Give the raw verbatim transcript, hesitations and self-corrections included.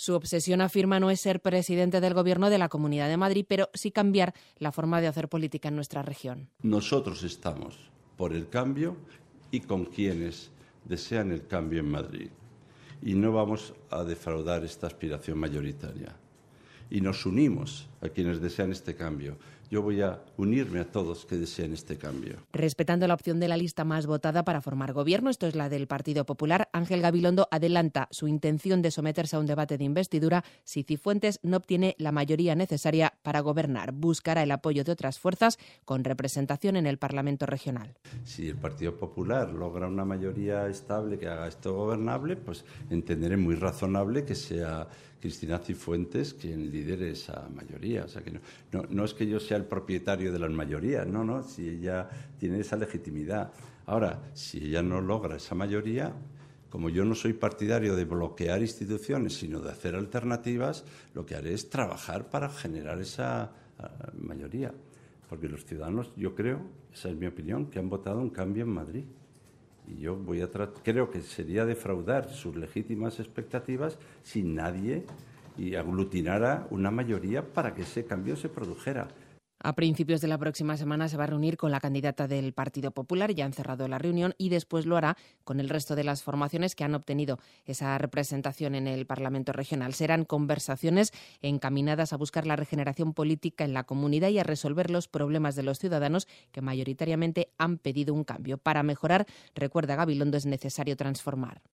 Su obsesión, afirma, no es ser presidente del Gobierno de la Comunidad de Madrid, pero sí cambiar la forma de hacer política en nuestra región. Nosotros estamos por el cambio y con quienes desean el cambio en Madrid. Y no vamos a defraudar esta aspiración mayoritaria. Y nos unimos a quienes desean este cambio. Yo voy a unirme a todos que desean este cambio. Respetando la opción de la lista más votada para formar gobierno, esto es la del Partido Popular, Ángel Gabilondo adelanta su intención de someterse a un debate de investidura si Cifuentes no obtiene la mayoría necesaria para gobernar. Buscará el apoyo de otras fuerzas con representación en el Parlamento regional. Si el Partido Popular logra una mayoría estable que haga esto gobernable, pues entenderé muy razonable que sea Cristina Cifuentes quien lidere esa mayoría. O sea, que no, no, no es que yo sea el propietario de las mayorías, no, no, si ella tiene esa legitimidad. Ahora, si ella no logra esa mayoría, como yo no soy partidario de bloquear instituciones, sino de hacer alternativas, lo que haré es trabajar para generar esa uh, mayoría. Porque los ciudadanos, yo creo, esa es mi opinión, que han votado un cambio en Madrid. Y yo voy a tratar, creo que sería defraudar sus legítimas expectativas si nadie y aglutinara una mayoría para que ese cambio se produjera. A principios de la próxima semana se va a reunir con la candidata del Partido Popular, ya han cerrado la reunión, y después lo hará con el resto de las formaciones que han obtenido esa representación en el Parlamento regional. Serán conversaciones encaminadas a buscar la regeneración política en la comunidad y a resolver los problemas de los ciudadanos que mayoritariamente han pedido un cambio. Para mejorar, recuerda Gabilondo, es necesario transformar.